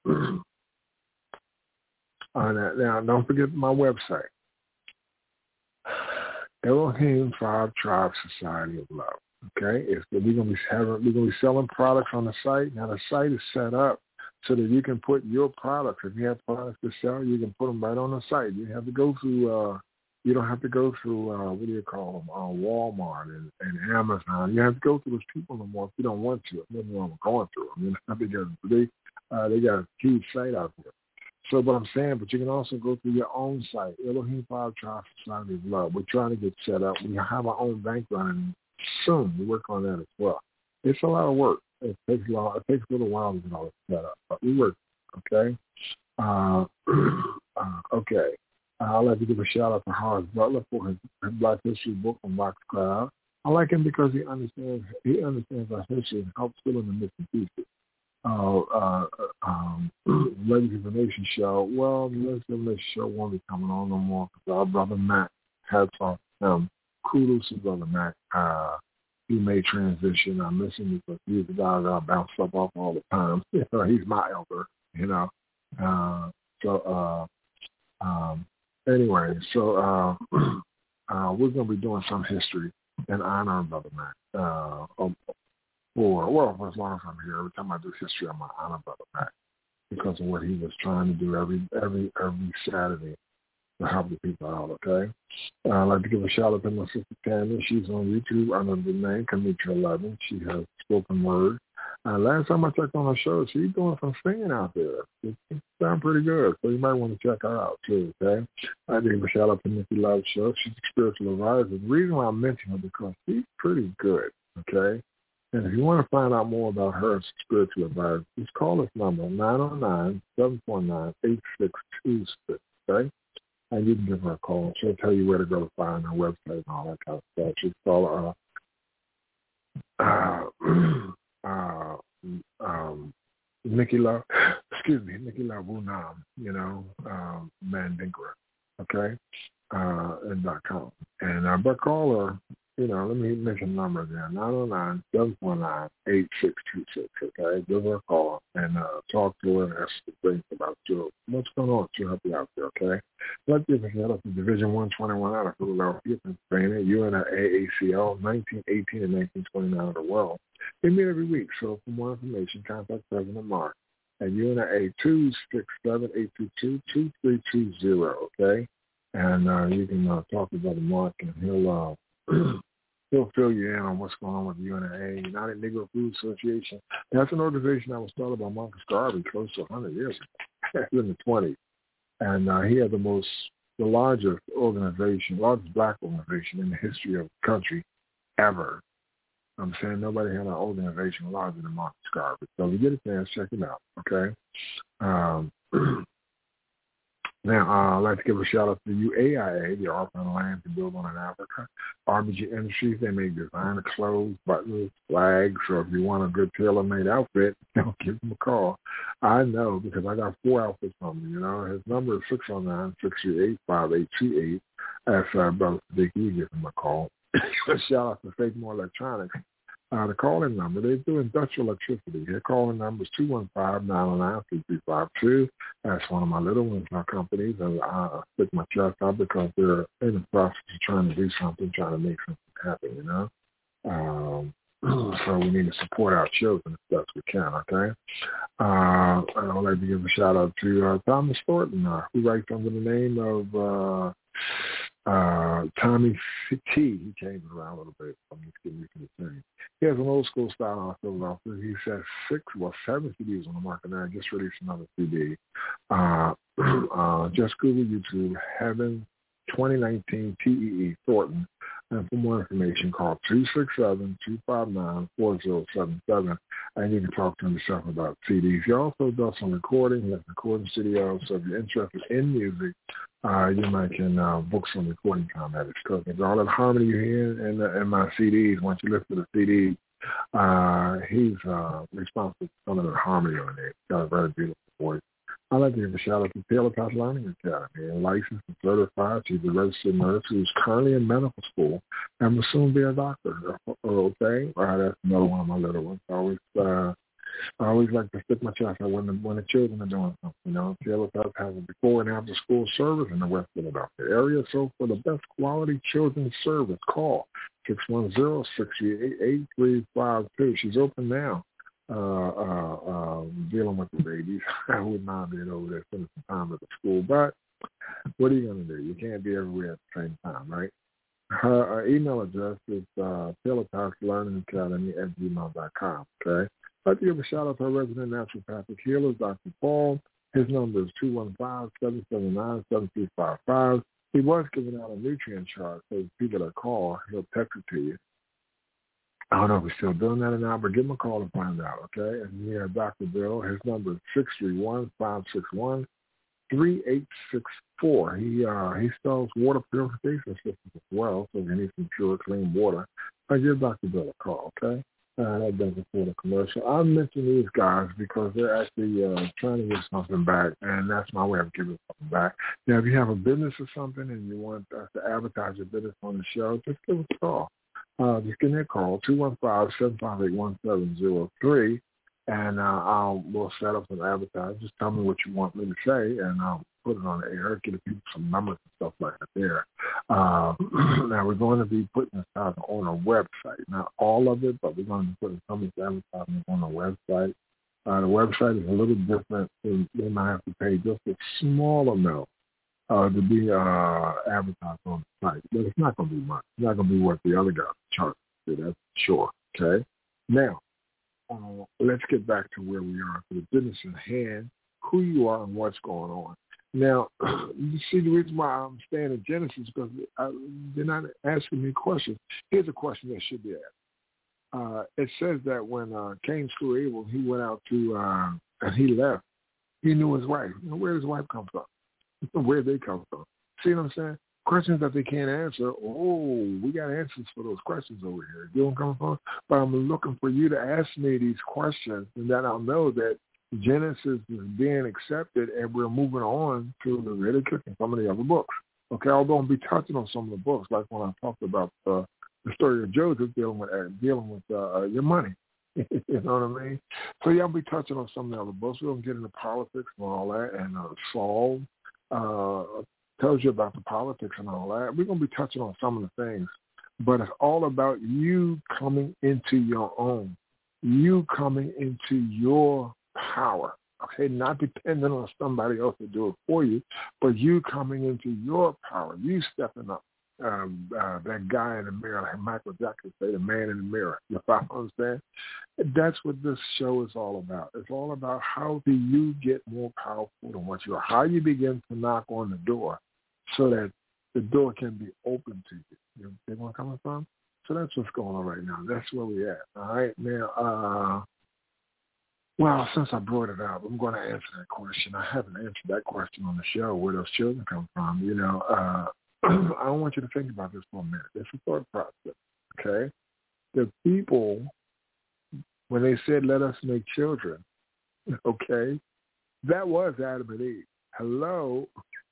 uh, now, now, don't forget my website, Elohim Five Tribe Society of Love. Okay, it's, we're gonna be having, we're gonna be selling products on the site. Now the site is set up so that you can put your products. If you have products to sell, you can put them right on the site. You have to go through. Uh, you don't have to go through. Uh, what do you call them? Uh, Walmart and, and Amazon. You have to go through those people no more if you don't want to. Nothing wrong with going through them. You know, because they uh, they got a huge site out there. So what I'm saying, but you can also go through your own site, Elohim Five Tribe Society of Love. We're trying to get set up. We have our own bank running soon. We work on that as well. It's a lot of work. It takes a lot. It takes a little while to get all this set up, but we work. Okay. Uh, uh, okay. Uh, I'd like to give a shout out to Horace Butler for his, his Black History book on Box Cloud. I like him because he understands. He understands our history and helps fill in the missing pieces. Uh, uh, um, Legacy of the Nation show. Well, the Legacy of the Nation show won't be coming on no more because our brother Matt had talked to him. Kudos to brother Matt. Uh, he made transition. I miss him because he's the guy that I bounce stuff off all the time. You know, he's my elder, you know. Uh, so, uh, um, anyway, so uh, uh, we're going to be doing some history in honor of brother Matt. Uh, for, well, for as long as I'm here, every time I do history, I'm going to honor brother Matt because of what he was trying to do every every every Saturday to help the people out, okay? Uh, I'd like to give a shout out to my sister Tammy. She's on YouTube under the name Kamitra eleven. She has spoken word. Uh, last time I checked on her show, she's doing some singing out there. It, it sounds pretty good, so you might want to check her out too, okay? I'd like to give a shout out to Nikki Love's show. She's a spiritual advisor. The reason why I mention her is because she's pretty good, okay? And if you want to find out more about her as a spiritual advisor, just call this number, nine oh nine, seven four nine, eight six two six, okay? And you can give her a call. She'll tell you where to go to find her website and all that kind of stuff. She's called uh, uh, uh, um, Nikki Love, excuse me, Nikki Love Wunam, you know, um, Mandinkra, okay, uh, and dot com. And uh, but call her. You know, let me mention the number there, nine oh nine, seven four nine, eight six two six, okay? Give her a call and uh, talk to her and ask her things about you. What's going on? She'll help you out there, okay? Let's give a shout out to Division one twenty-one out of Philadelphia, Pennsylvania, U N I A A C L, nineteen eighteen and nineteen twenty-nine of the world. They meet every week, so for more information, contact President Mark at U N I A two six seven, eight two two, two three two zero, okay? And uh, you can uh, talk to Brother Mark and he'll... Uh, he'll fill you in on what's going on with the U N I A, United Negro Food Association. That's an organization that was started by Marcus Garvey close to one hundred years ago, in the twenties. And uh, he had the most, the largest organization, largest black organization in the history of the country ever. I'm saying nobody had an organization larger than Marcus Garvey. So if you get a chance, check him out, okay? Um, Now, uh, I'd like to give a shout out to the U A I A, the Offering Land to Build on in Africa. R B G Industries, they make designer clothes, buttons, flags. So if you want a good tailor-made outfit, you know, give them a call. I know because I got four outfits from him, you know. His number is six oh nine, six three eight, five eight two eight. That's uh, Brother Sadiq. You give him a call. A shout out to Fake More Electronics. Uh, the calling number, they do industrial electricity. Their calling number is two one five, nine oh nine, three three five two. That's one of my little ones, my companies. And I stick my chest out because they're in the process of trying to do something, trying to make something happen, you know. Um, so we need to support our children as best we can, okay? Uh, I'd like to give a shout out to uh, Thomas Thornton, uh, who writes under the name of uh, Uh, Tommy T, he changed it around a little bit. I'm just getting used to the thing. He has an old school style out of Philadelphia. He says six, well, seven C Ds on the market now. Just released another C D. Uh, uh, just Google YouTube, Heaven twenty nineteen T E E Thornton. And for more information, call two six seven, two five nine, four zero seven seven, and you can talk to him yourself about C Ds. He also does some recording. He has recording studios, so if you're interested in music, uh, you might can uh, book some recording time at it. Because all that harmony you hear in, in, in my C Ds, once you listen to the C Ds, uh, he's uh, responsible for some of the harmony on it. He's got a very beautiful voice. I'd like to give a shout out to Taylor Pass Learning Academy, a licensed and certified. She's a registered nurse who's currently in medical school and will soon be a doctor. Okay, uh, that's another one of my little ones. I always, uh, I always like to stick my chest out when the when the children are doing something. You know, Taylor Pass has a before and after school service in the West Philadelphia area. So for the best quality children's service, call six one zero, six three eight, eight three five two. She's open now. Uh, uh, uh, dealing with the babies. I wouldn't mind being over there spending some time at the school, but what are you going to do? You can't be everywhere at the same time, right? Her, her email address is uh, Taylor Pass Learning Academy at gmail dot com, okay? I'd like to give a shout out to our resident naturopathic healer, Doctor Paul. His number is two one five, seven seven nine, seven three five five. He was giving out a nutrient chart, so people that call, he'll text it to you. I don't know if he's still doing that or not, but give him a call and find out, okay? And we have Doctor Bill. His number is six three one, five six one, three eight six four. He uh, he sells water purification systems as well, so if you need some pure, clean water, I give Doctor Bill a call, okay? Uh, that doesn't for the commercial. I mention these guys because they're actually uh, trying to get something back, and that's my way of giving something back. Now, if you have a business or something and you want us to advertise your business on the show, just give us a call. Uh, just give me a call, two one five, seven five eight, one seven zero three, and uh, I'll we'll set up some advertising. Just tell me what you want me to say, and I'll put it on the air, give people some numbers and stuff like that there. Uh, now, we're going to be putting this out on a website. Not all of it, but we're going to be putting some of this advertising on a website. Uh, the website is a little different. They, they might have to pay just a small amount Uh, to be uh, advertised on the site. But it's not going to be much. It's not going to be what the other guys charge. That's sure. Okay? Now, uh, let's get back to where we are for the business in hand, who you are and what's going on. Now, you see the reason why I'm staying in Genesis because I, they're not asking me questions. Here's a question that should be asked. Uh, it says that when uh, Cain slew Abel, he went out to, uh, and he left. He knew his wife. You know, where does his wife come from? Where they come from. See what I'm saying? Questions that they can't answer. Oh, we got answers for those questions over here. You don't come from? But I'm looking for you to ask me these questions, and then I'll know that Genesis is being accepted, and we're moving on to Leviticus and some of the other books. Okay, although I'll be touching on some of the books, like when I talked about uh, the story of Joseph dealing with uh, dealing with uh, your money. You know what I mean? So yeah, I'll be touching on some of the other books. We're gonna get into politics and all that, and uh, Saul. Uh, tells you about the politics and all that. We're going to be touching on some of the things, but it's all about you coming into your own, you coming into your power, okay, not depending on somebody else to do it for you, but you coming into your power, you stepping up. Um, uh, that guy in the mirror, like Michael Jackson say, the man in the mirror. You understand? That's what this show is all about. It's all about how do you get more powerful than what you are. How you begin to knock on the door so that the door can be open to you. You see where I'm coming from? So that's what's going on right now. That's where we're at. All right? Now, uh, well, since I brought it up, I'm going to answer that question. I haven't answered that question on the show, where those children come from. You know, uh, I don't want you to think about this for a minute. It's a thought process, okay? The people, when they said, let us make children, okay, that was Adam and Eve. Hello?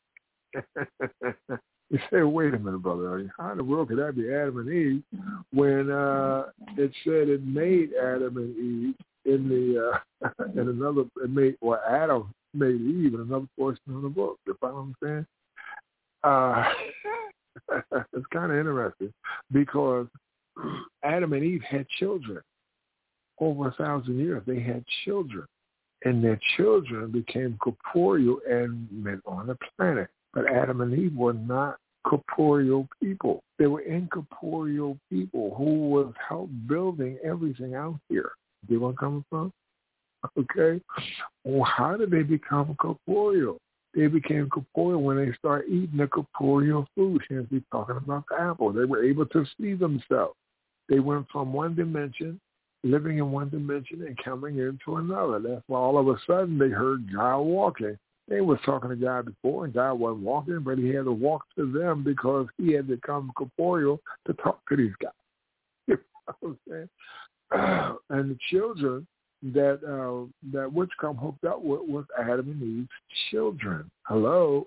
You say, wait a minute, brother. How in the world could that be Adam and Eve when uh, it said it made Adam and Eve in the, uh, in another, it made, well, Adam made Eve in another portion of the book, you know what I'm saying? Uh, it's kind of interesting because Adam and Eve had children. Over a thousand years, they had children. And their children became corporeal and went on the planet. But Adam and Eve were not corporeal people. They were incorporeal people who was help building everything out here. See where I'm coming from? Okay. Well, how did they become corporeal? They became corporeal when they started eating the corporeal food. Hence, we're talking about the apple. They were able to see themselves. They went from one dimension, living in one dimension, and coming into another. That's why all of a sudden they heard God walking. They was talking to God before, and God wasn't walking, but he had to walk to them because he had become corporeal to talk to these guys. You know what I'm saying? Uh, and the children that uh, that Witchcom hooked up with was Adam and Eve's children. Hello,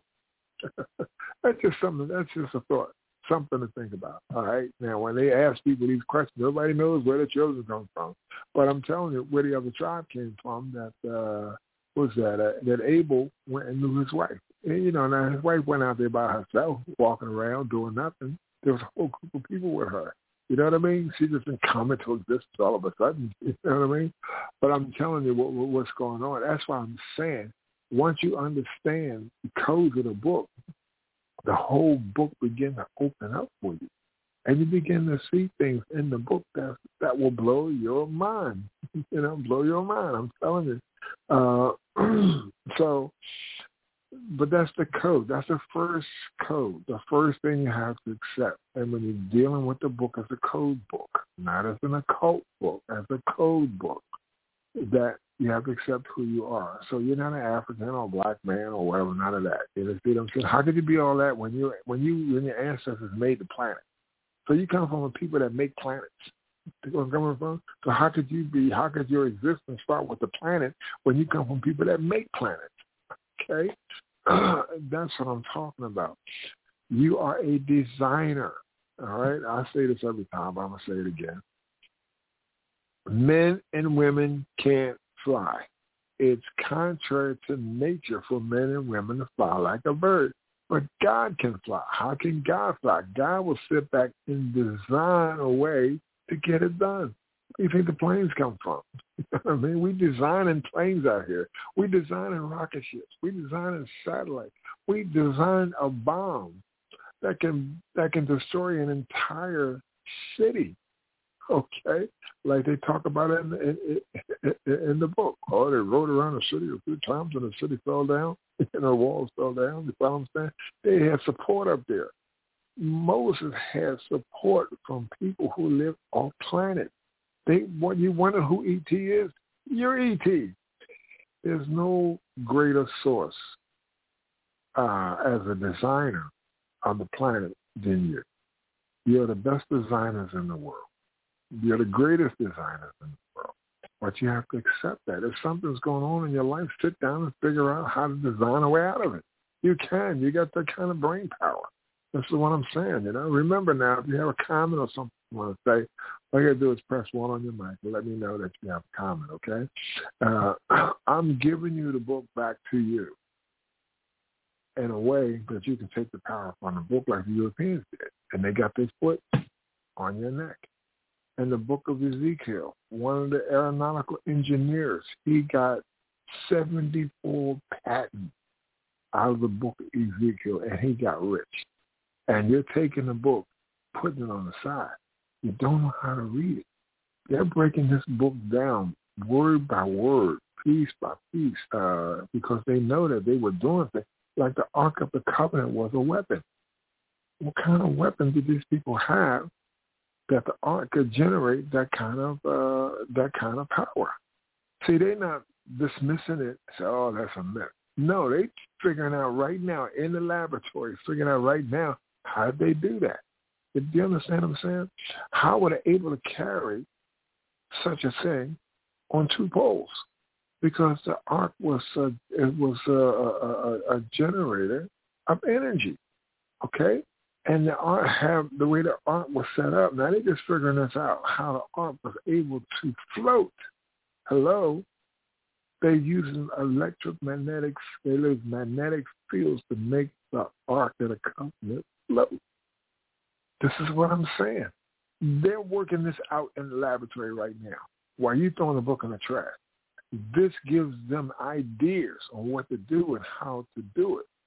that's just something. That's just a thought, something to think about. All right. Now, when they ask people these questions, nobody knows where the children come from. But I'm telling you, where the other tribe came from. That uh, was that uh, that Abel went and knew his wife. And, you know, now his wife went out there by herself, walking around doing nothing. There was a whole group of people with her. You know what I mean? She just didn't come into existence all of a sudden. You know what I mean? But I'm telling you what, what's going on. That's why I'm saying, once you understand the codes of the book, the whole book begins to open up for you. And you begin to see things in the book that that will blow your mind. You know, blow your mind. I'm telling you. Uh, so, but that's the code. That's the first code. The first thing you have to accept. And when you're dealing with the book as a code book, not as an occult book, as a code book, that you have to accept who you are. So you're not an African or black man or whatever, none of that. You know what I'm saying? How could you be all that when you when you when your ancestors made the planet? So you come from a people that make planets. Where I'm coming from? So how could you be? How could your existence start with the planet when you come from people that make planets? Okay, that's what I'm talking about. You are a designer. All right, I say this every time, but I'm gonna say it again. Men and women can't fly. It's contrary to nature for men and women to fly like a bird. But God can fly. How can God fly? God will sit back and design a way to get it done. Where do you think the planes come from? I mean, we designing planes out here. We designing rocket ships. We designing satellites. We design a bomb that can that can destroy an entire city. Okay, like they talk about it in the, in, in, in the book. Oh, they rode around the city a few times and the city fell down and the walls fell down. You follow what I'm saying? They had support up there. Moses had support from people who live off planet. They, when you wonder who E T is, you're E T. There's no greater source uh, as a designer on the planet than you. You're the best designers in the world. You're the greatest designers in the world. But you have to accept that. If something's going on in your life, sit down and figure out how to design a way out of it. You can. You got that kind of brain power. This is what I'm saying, you know. Remember now, if you have a comment or something you want to say, all you got to do is press one on your mic and let me know that you have a comment, okay? Uh, I'm giving you the book back to you in a way that you can take the power from the book like the Europeans did. And they got their foot on your neck. In the book of Ezekiel, one of the aeronautical engineers, he got seventy-four patents out of the book of Ezekiel, and he got rich. And you're taking the book, putting it on the side. You don't know how to read it. They're breaking this book down word by word, piece by piece, uh, because they know that they were doing things. Like the Ark of the Covenant was a weapon. What kind of weapon did these people have that the Ark could generate that kind of uh, that kind of power? See, they're not dismissing it. Say, oh, that's a myth. No, they figuring out right now in the laboratory, figuring out right now how did they do that. Do you understand what I'm saying? How were they able to carry such a thing on two poles? Because the Ark was a, it was a, a, a generator of energy, okay? And the Ark have the way the Ark was set up. Now they're just figuring this out, how the Ark was able to float. Hello, they're using electromagnetic, they use magnetic fields to make the Ark of the Covenant float. This is what I'm saying. They're working this out in the laboratory right now while you're throwing the book in the trash. This gives them ideas on what to do and how to do it.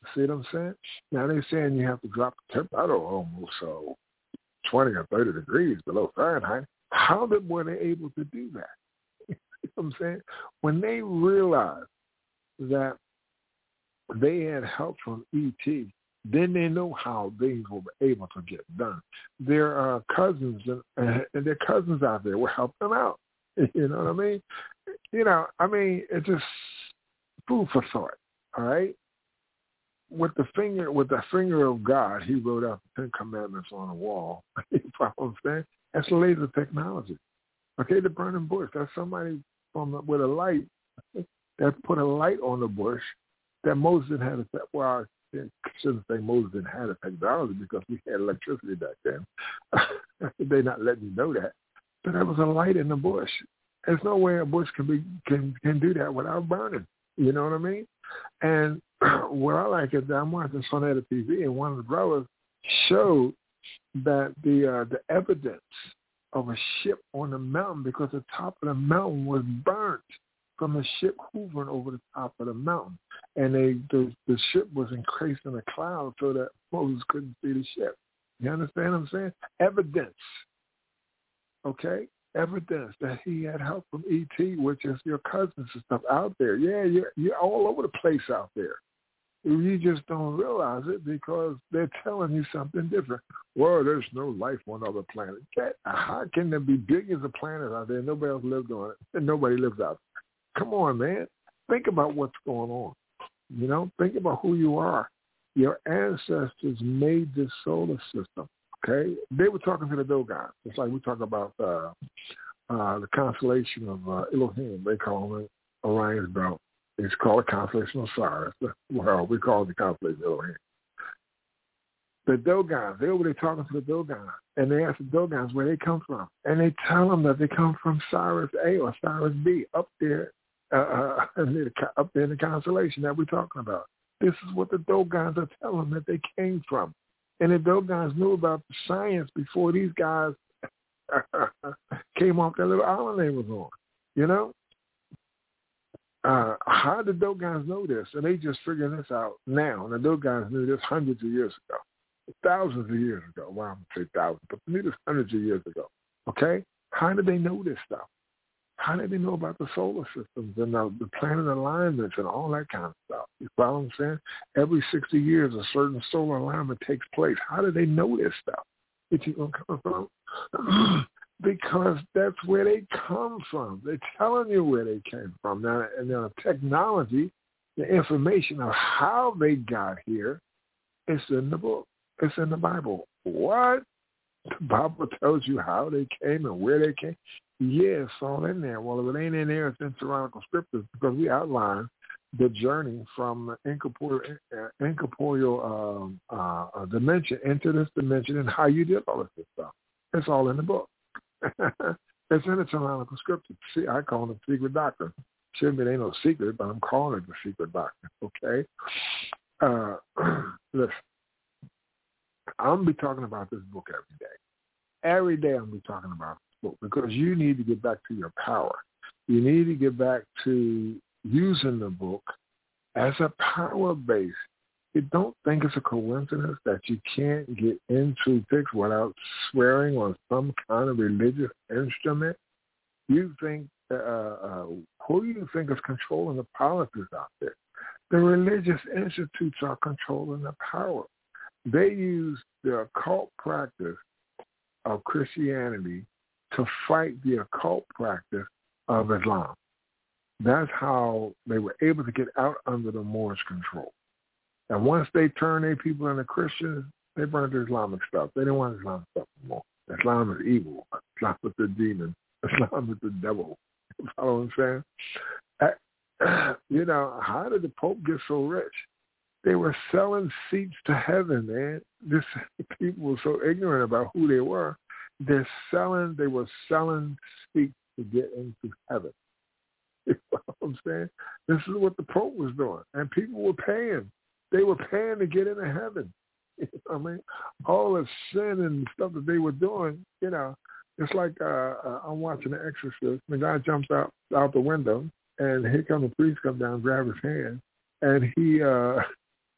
See what I'm saying? Now they're saying you have to drop the temperature almost so twenty or thirty degrees below Fahrenheit. How did, were they able to do that? You know what I'm saying? When they realized that they had help from E T, then they know how things were able to get done. Their uh, cousins and, and their cousins out there will help them out. You know what I mean? You know, I mean, it's just food for thought. All right. With the finger, with the finger of God, He wrote out the Ten Commandments on the wall. You follow what I'm saying? That's laser technology. Okay, the burning bush. That's somebody from the, with a light that put a light on the bush that Moses didn't have. A, well, I shouldn't say Moses didn't have the technology because we had electricity back then. They're not letting you know that. But there was a light in the bush. There's no way a bush can be can can do that without burning. You know what I mean? And what I like is that I'm watching Sonata T V, and one of the brothers showed that the uh, the evidence of a ship on the mountain, because the top of the mountain was burnt from the ship hovering over the top of the mountain, and they the, the ship was encased in a cloud so that Moses couldn't see the ship. You understand what I'm saying? Evidence, okay? Evidence that he had help from E T, which is your cousins and stuff out there. Yeah, you're, you're all over the place out there. You just don't realize it because they're telling you something different. Well, there's no life on other planets. How can there be billions of planets out there and nobody else lives on it and nobody lives out there? Come on, man. Think about what's going on. You know, think about who you are. Your ancestors made this solar system, okay? They were talking to the Dogon. It's like we talk about uh, uh, the constellation of uh, Elohim. They call it Orion's belt. It's called the constellation of Sirius. Well, we call it the constellation of Elohim. The Dogons, they were there talking to the Dogons, and they ask the Dogons where they come from. And they tell them that they come from Sirius A or Sirius B, up there, uh, up there in the constellation that we're talking about. This is what the Dogons are telling them that they came from. And the Dogons knew about the science before these guys came off that little island they was on, you know? Uh, how did those guys know this? And they just figuring this out now. And those guys knew this hundreds of years ago, thousands of years ago. Well, I'm going to say thousands, but they knew this hundreds of years ago. Okay? How did they know this stuff? How did they know about the solar systems and the, the planet alignments and all that kind of stuff? You follow what I'm saying? Every sixty years, a certain solar alignment takes place. How did they know this stuff? Where you gonna come from? Because that's where they come from. They're telling you where they came from. Now, and the technology, the information of how they got here, it's in the book. It's in the Bible. What? The Bible tells you how they came and where they came. Yeah, it's all in there. Well, if it ain't in there, it's in Tyrannical Scriptures because we outline the journey from incorporeal, uh, incorporeal um, uh, dimension into this dimension and how you did all of this stuff. It's all in the book. It's in the Tyrannical Scripture. See, I call it secret doctrine. Shouldn't be ain't no secret, but I'm calling it the secret doctrine. Okay. Uh, listen, I'm gonna be talking about this book every day. Every day I'm gonna be talking about this book because you need to get back to your power. You need to get back to using the book as a power base. You don't think it's a coincidence that you can't get into things without swearing on some kind of religious instrument? You think, uh, uh, who do you think is controlling the politics out there? The religious institutes are controlling the power. They use the occult practice of Christianity to fight the occult practice of Islam. That's how they were able to get out under the Moorish control. And once they turn their people into Christians, they burn the Islamic stuff. They don't want Islamic stuff anymore. Islam is evil. Islam is the demon. Islam is the devil. You follow what I'm saying? You know, how did the Pope get so rich? They were selling seats to heaven, man. This people were so ignorant about who they were. They're selling. They were selling seats to get into heaven. You know what I'm saying? This is what the Pope was doing, and people were paying. They were paying to get into heaven. You know what I mean? All the sin and stuff that they were doing, you know, it's like uh, uh, I'm watching The Exorcist. The guy jumps out out the window, and here comes the priest come down, grab his hand, and he uh,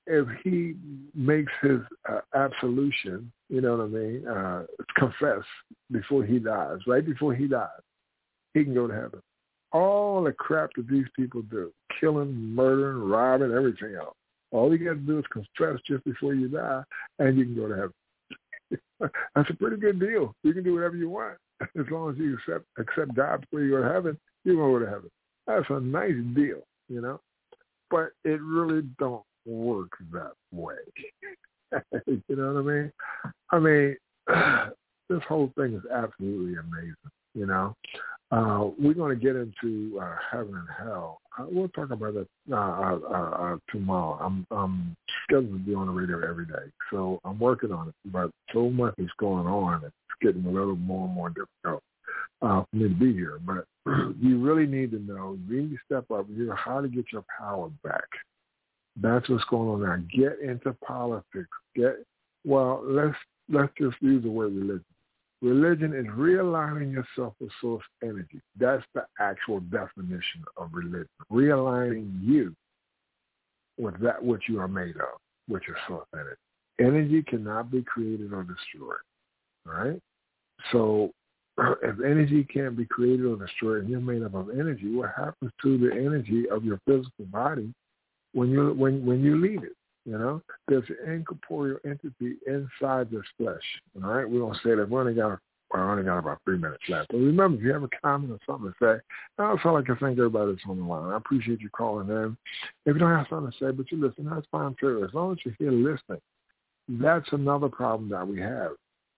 if he makes his uh, absolution, you know what I mean, uh, confess before he dies, right before he dies, he can go to heaven. All the crap that these people do, killing, murdering, robbing, everything else, all you got to do is confess just before you die, and you can go to heaven. That's a pretty good deal. You can do whatever you want. As long as you accept accept God before you go to heaven, you're going to go to heaven. That's a nice deal, you know. But it really don't work that way. You know what I mean? I mean, this whole thing is absolutely amazing, you know. Uh, we're going to get into uh, heaven and hell. Uh, we'll talk about that uh, uh, uh, tomorrow. I'm, I'm scheduled to be on the radio every day, so I'm working on it. But so much is going on, it's getting a little more and more difficult uh, for me to be here. But you really need to know, you need to step up, you know, how to get your power back. That's what's going on now. Get into politics. Get well. Let's let's just use the word religion. Religion is realigning yourself with source energy. That's the actual definition of religion. Realigning you with that which you are made of, which is source energy. Energy cannot be created or destroyed. All right? So if energy can't be created or destroyed and you're made up of energy, what happens to the energy of your physical body when you when when you leave it? You know, there's an incorporeal entity inside this flesh. All right, we don't say that. We only got, well, I only got about three minutes left. But remember, if you have a comment or something to say, I feel like I thank everybody that's on the line. I appreciate you calling in. If you don't have something to say, but you listen, that's fine too. As long as you're here listening, that's another problem that we have.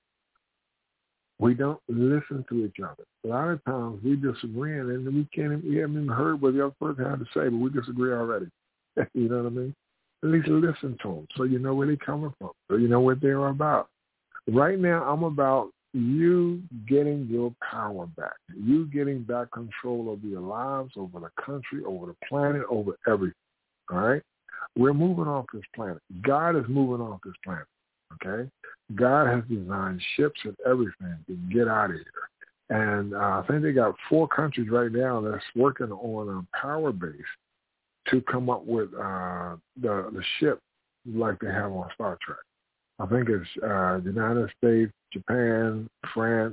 We don't listen to each other. A lot of times we disagree, and we can't. We haven't even heard what the other person had to say, but we disagree already. You know what I mean? At least listen to them so you know where they're coming from, so you know what they're about. Right now, I'm about you getting your power back, you getting back control over your lives, over the country, over the planet, over everything, all right? We're moving off this planet. God is moving off this planet, okay? God has designed ships and everything to get out of here. And uh, I think they got four countries right now that's working on a power base to come up with uh, the the ship like they have on Star Trek. I think it's uh, the United States, Japan, France,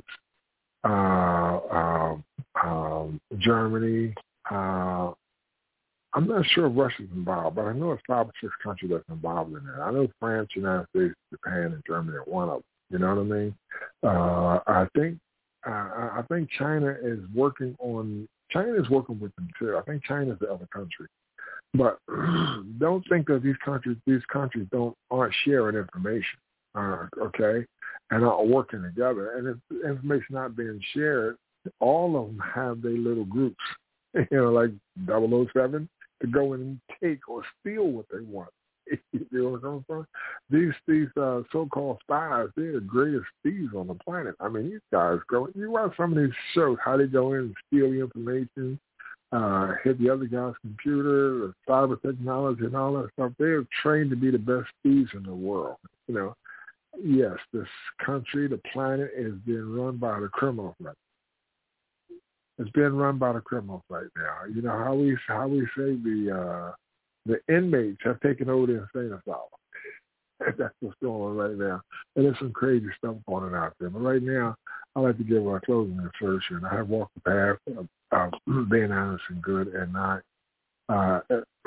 uh, uh, um, Germany. Uh, I'm not sure if Russia's involved, but I know it's five or six countries that's involved in that. I know France, United States, Japan, and Germany are one of them. You know what I mean? Uh, I think uh, I think China is working on. China is working with them too. I think China's the other country. But don't think that these countries, these countries don't aren't sharing information, uh, okay, and aren't working together. And if information not being shared, all of them have their little groups, you know, like double oh seven to go in and take or steal what they want. You know where I'm coming from? These these uh, so-called spies, they're the greatest thieves on the planet. I mean, these guys go. You watch some of these shows, how they go in and steal the information. Uh, hit the other guy's computer, the cyber technology and all that stuff. They're trained to be the best thieves in the world. You know, yes, this country, the planet is being run by the criminals right now. It's being run by the criminals right now. You know how we how we say the uh, the inmates have taken over the insane asylum. That's what's going on right now. And there's some crazy stuff going on out there. But right now, I like to give a closing assertion. I have walked the path of uh, being honest and good, and I, uh,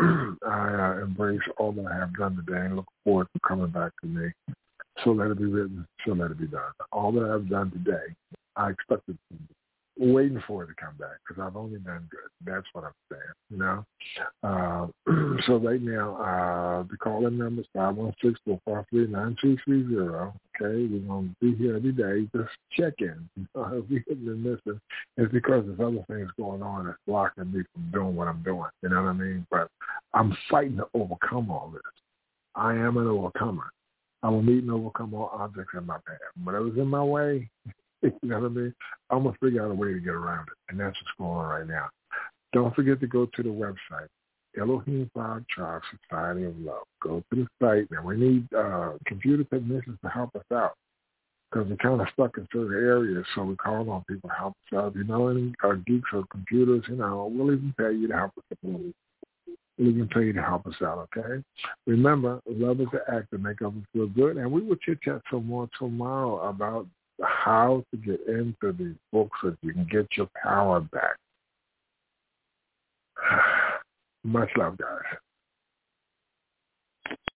I uh, embrace all that I have done today and look forward to coming back to me. So let it be written, so let it be done. All that I've done today, I expected, waiting for it to come back because I've only done good. That's what I'm saying, you know. Uh, so right now, uh, the call-in number is five one six, four five three, nine two three zero. Okay, we're going to be here every day. Just check in. You know, if we haven't been missing, it's because there's other things going on that's blocking me from doing what I'm doing. You know what I mean? But I'm fighting to overcome all this. I am an overcomer. I will meet and overcome all objects in my path. Whatever's in my way, you know what I mean? I'm going to figure out a way to get around it, and that's what's going on right now. Don't forget to go to the website, Elohim Five Tribe Society of Love. Go to the site. Now, we need uh, computer technicians to help us out because we're kind of stuck in certain areas, so we call on people to help us out. If you know any uh, geeks or computers, you know, we'll even pay you to help us out. we can pay you to help us out, okay? Remember, love is the act that makes others feel good, and we will chit-chat some more tomorrow about how to get into these books so you can get your power back. Much love, guys.